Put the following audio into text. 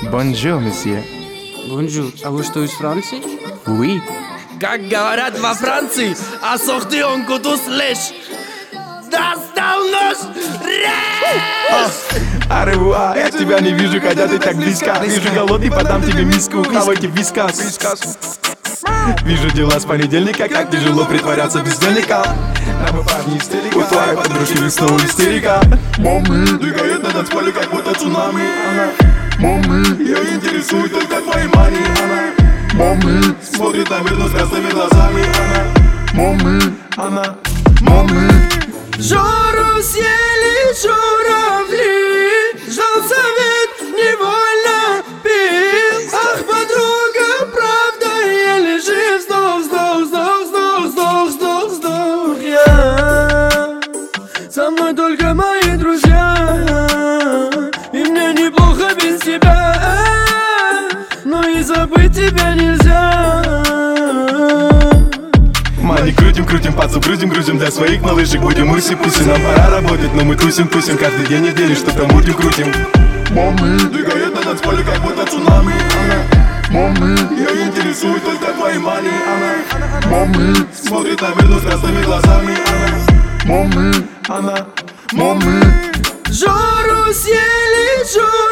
Бонжур, месье. Бонжур. А вы что, из Франции? Oui. Как говорят во Франции, а сохты он кутус лишь. Достал нож! Аревуа, я тебя не вижу, когда ты так близко. Вижу голодный, подам тебе миску, хавайте вискас. Вижу дела с понедельника, как тяжело притворяться бездельником. Нам парни истерика, у твоей подружки снова истерика. Мами, двигает на танцполе, как будто цунами. Мами, ее интересует только твои мани. Мами, смотрит на мир, но с красными глазами. Мами. Жору съели журавли, ждал совет, невольно пил. Ах, подруга, правда, еле жив. Вздох, я. Со мной только мои друзья, и мне неплохо без тебя, но и забыть тебя нельзя. Мани крутим, пацу грузим для своих малышек. Будем уси-пуси, нам пора работать, но мы тусим каждый день недели, что-то мутим, крутим. Мами, двигает на танцполе, как будто цунами. Мами, ее интересует только твои мани. Мами, смотрит на мир, но с красными глазами. Мами. Жору съели,